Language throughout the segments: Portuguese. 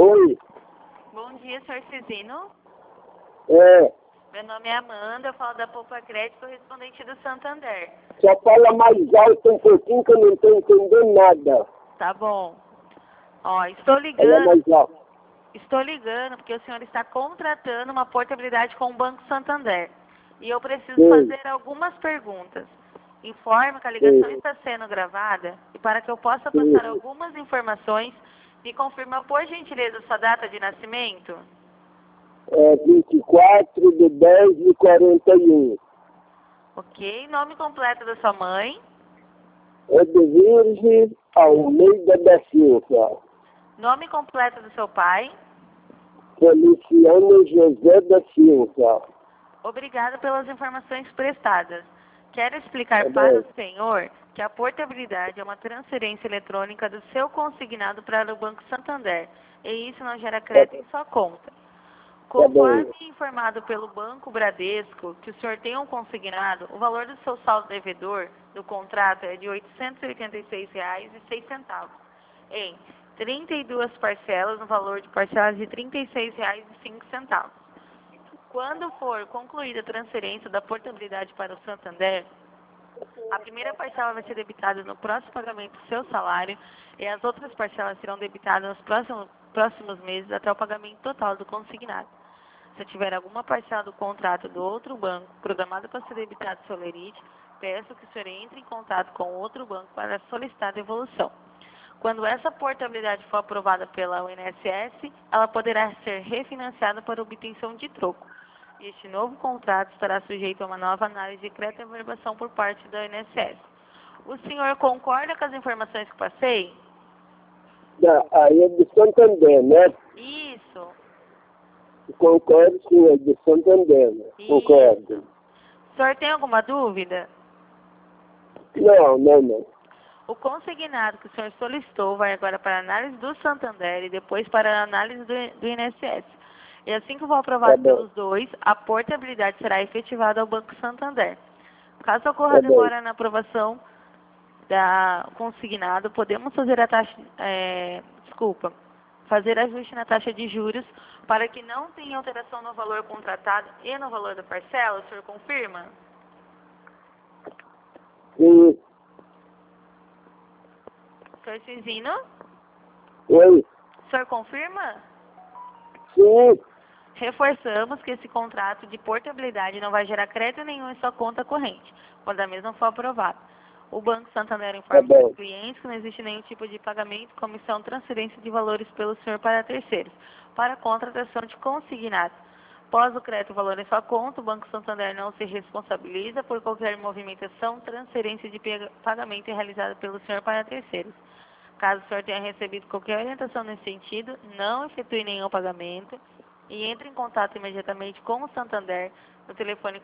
Oi. Bom dia, senhor Cisino. É. Meu nome é Amanda, eu falo da Poupa Crédito, correspondente do Santander. Só fala mais alto um pouquinho que eu não estou entendendo nada. Tá bom. Ó, estou Fala mais alto. porque o senhor está contratando uma portabilidade com o Banco Santander. E eu preciso Sim. fazer algumas perguntas. Informo que a ligação Sim. está sendo gravada e para que eu possa Sim. passar algumas informações, me confirma por gentileza sua data de nascimento? É 24/10/41. Ok. Nome completo da sua mãe? Edvirge Almeida da Silva. Nome completo do seu pai? Feliciano José da Silva. Obrigada pelas informações prestadas. Quero explicar Tá para bem. o senhor que a portabilidade é uma transferência eletrônica do seu consignado para o Banco Santander, e isso não gera crédito em sua conta. Conforme informado pelo Banco Bradesco que o senhor tem um consignado, o valor do seu saldo devedor do contrato é de R$ 886,06, em 32 parcelas, no valor de parcelas de R$ 36,05. Quando for concluída a transferência da portabilidade para o Santander, a primeira parcela vai ser debitada no próximo pagamento do seu salário e as outras parcelas serão debitadas nos próximos meses até o pagamento total do consignado. Se tiver alguma parcela do contrato do outro banco programada para ser debitada do seu lerite, peço que o senhor entre em contato com o outro banco para solicitar a devolução. Quando essa portabilidade for aprovada pela UNSS, ela poderá ser refinanciada para obtenção de troco. E este novo contrato estará sujeito a uma nova análise de crédito e averbação por parte da UNSS. O senhor concorda com as informações que passei? Aí é de Santander, né? Isso. Concordo, sim, é de Santander. Né? Concordo. O senhor tem alguma dúvida? Não. O consignado que o senhor solicitou vai agora para a análise do Santander e depois para a análise do INSS. E assim que for aprovado pelos dois, a portabilidade será efetivada ao Banco Santander. Caso ocorra demora na aprovação da consignado, podemos fazer a taxa, fazer ajuste na taxa de juros para que não tenha alteração no valor contratado e no valor da parcela. O senhor confirma? Sim. Senhor Cisino? Oi. O senhor confirma? Sim. Reforçamos que esse contrato de portabilidade não vai gerar crédito nenhum em sua conta corrente, quando a mesma for aprovada. O Banco Santander informa aos clientes que não existe nenhum tipo de pagamento, comissão, transferência de valores pelo senhor para terceiros, para a contratação de consignado. Após o crédito valor em sua conta, o Banco Santander não se responsabiliza por qualquer movimentação, transferência de pagamento realizada pelo senhor para terceiros. Caso o senhor tenha recebido qualquer orientação nesse sentido, não efetue nenhum pagamento e entre em contato imediatamente com o Santander no telefone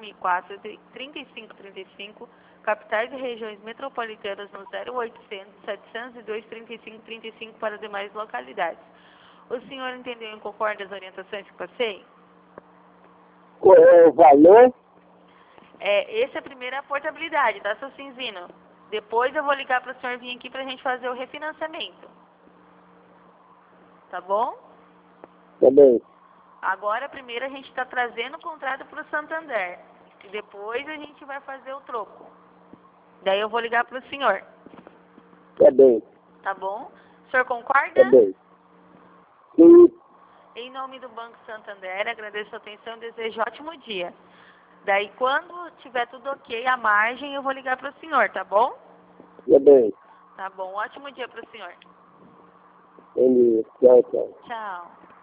4004-3535, capitais e regiões metropolitanas no 0800-702-3535 para demais localidades. O senhor entendeu e concorda as orientações que passei? Qual é o valor? Essa é a primeira portabilidade, tá, seu Cinzino? Depois eu vou ligar para o senhor vir aqui para a gente fazer o refinanciamento. Tá bom? Tá bem. Agora, primeiro a gente está trazendo o contrato para o Santander. E depois a gente vai fazer o troco. Daí eu vou ligar para o senhor. Tá bem. Tá bom? O senhor concorda? Tá bem. Sim. Em nome do Banco Santander, agradeço a atenção e desejo ótimo dia. Daí, quando tiver tudo ok, a margem, eu vou ligar para o senhor, tá bom? Tá bem. Tá bom. Ótimo dia para o senhor. Tchau. Tchau.